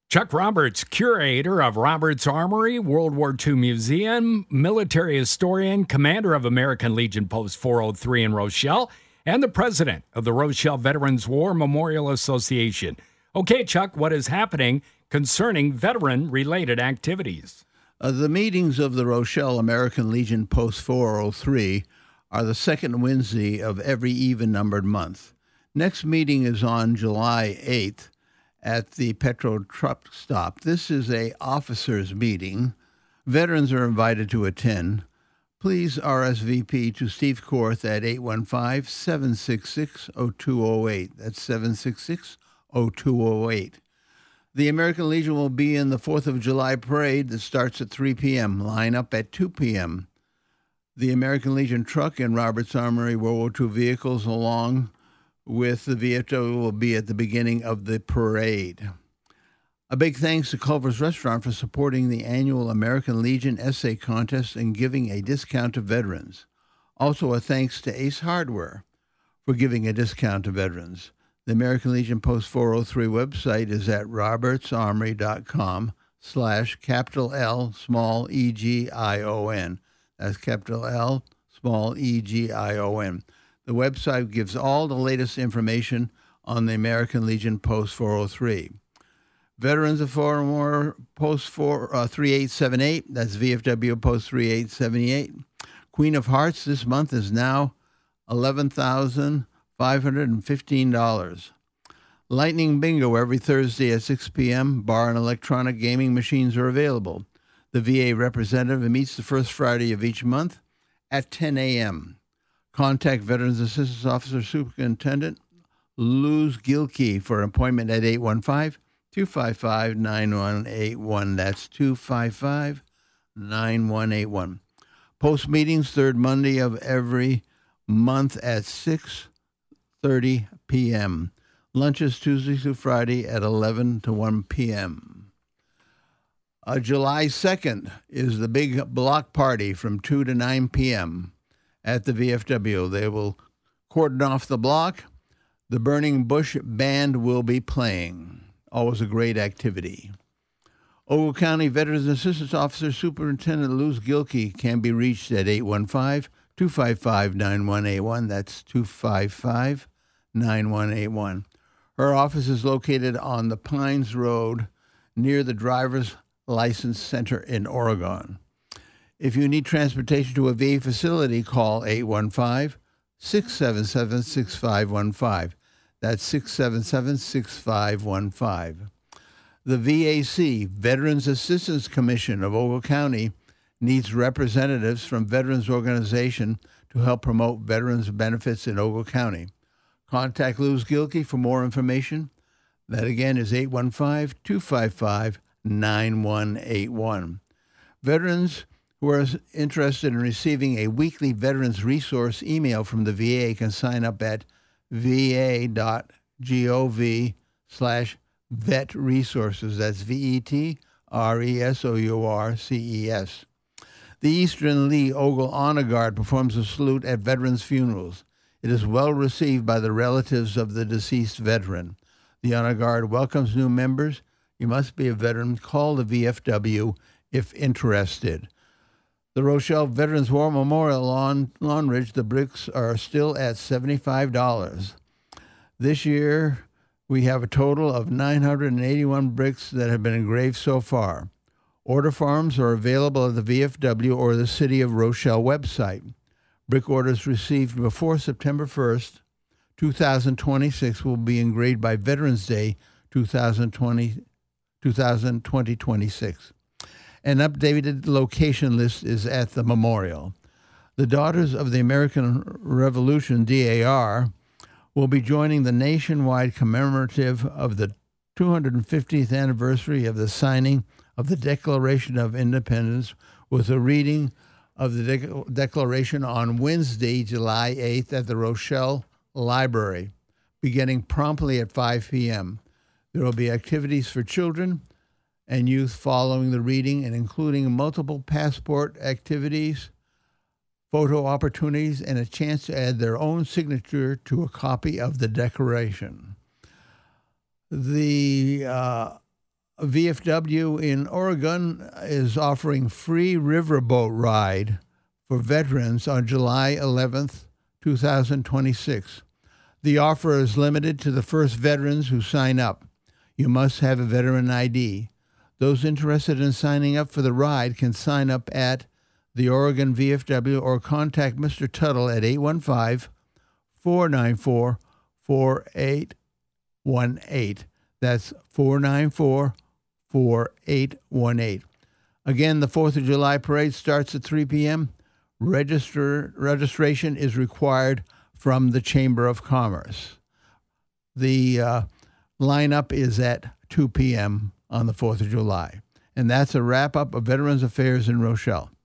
Chuck Roberts, curator of Roberts Armory, World War II Museum, military historian, commander of American Legion Post 403 in Rochelle, and the president of the Rochelle Veterans War Memorial Association. Okay, Chuck, what is happening concerning veteran-related activities? The meetings of the Rochelle American Legion Post 403 are the second Wednesday of every even-numbered month. Next meeting is on July 8th at the Petro Truck Stop. This is a officers' meeting. Veterans are invited to attend. Please RSVP to Steve Korth at 815-766-0208. That's 766-0208. The American Legion will be in the 4th of July parade that starts at 3 p.m. Line up at 2 p.m. The American Legion truck and Roberts Armory World War II vehicles along with the VFW will be at the beginning of the parade. A big thanks to Culver's Restaurant for supporting the annual American Legion Essay Contest and giving a discount to veterans. Also a thanks to Ace Hardware for giving a discount to veterans. The American Legion Post 403 website is at robertsarmory.com/capital L small E-G-I-O-N. That's capital L small E-G-I-O-N. The website gives all the latest information on the American Legion Post 403. Veterans of Foreign War Post 3878, that's VFW Post 3878. Queen of Hearts this month is now $11,515. Lightning Bingo every Thursday at 6 p.m. Bar and electronic gaming machines are available. The VA representative meets the first Friday of each month at 10 a.m. Contact Veterans Assistance Officer Superintendent Luz Gilkey for an appointment at 815-255-9181. That's 255-9181. Post meetings third Monday of every month at 6:30 p.m. Lunches Tuesday through Friday at 11 to 1 p.m. July 2nd is the big block party from 2 to 9 p.m. at the VFW. They will cordon off the block. The Burning Bush Band will be playing. Always a great activity. Ogle County Veterans Assistance Officer Superintendent Luz Gilkey can be reached at 815-255-9181. That's 255-9181. Her office is located on the Pines Road near the Driver's License Center in Oregon. If you need transportation to a VA facility, call 815-677-6515. That's 677-6515. The VAC, Veterans Assistance Commission of Ogle County, needs representatives from veterans organization to help promote veterans benefits in Ogle County. Contact Luz Gilkey for more information. That again is 815-255-9181. Veterans who are interested in receiving a weekly veterans resource email from the VA can sign up at va.gov/vetresources. That's VETRESOURCES. The Eastern Lee Ogle Honor Guard performs a salute at veterans' funerals. It is well received by the relatives of the deceased veteran. The Honor Guard welcomes new members. You must be a veteran. Call the VFW if interested. The Rochelle Veterans War Memorial Lawn Ridge, the bricks are still at $75. This year, we have a total of 981 bricks that have been engraved so far. Order forms are available at the VFW or the City of Rochelle website. Brick orders received before September 1st, 2026 will be engraved by Veterans Day 2026. An updated location list is at the memorial. The Daughters of the American Revolution, DAR, will be joining the nationwide commemorative of the 250th anniversary of the signing of the Declaration of Independence with a reading of the Declaration on Wednesday, July 8th at the Rochelle Library, beginning promptly at 5 p.m. There will be activities for children and youth following the reading and including multiple passport activities, photo opportunities, and a chance to add their own signature to a copy of the Declaration. The VFW in Oregon is offering free riverboat ride for veterans on July 11th, 2026. The offer is limited to the first veterans who sign up. You must have a veteran ID. Those interested in signing up for the ride can sign up at the Oregon VFW or contact Mr. Tuttle at 815-494-4818. That's 494-4818. Again, the 4th of July parade starts at 3 p.m. Registration is required from the Chamber of Commerce. The lineup is at 2 p.m. on the 4th of July. And that's a wrap-up of Veterans Affairs in Rochelle.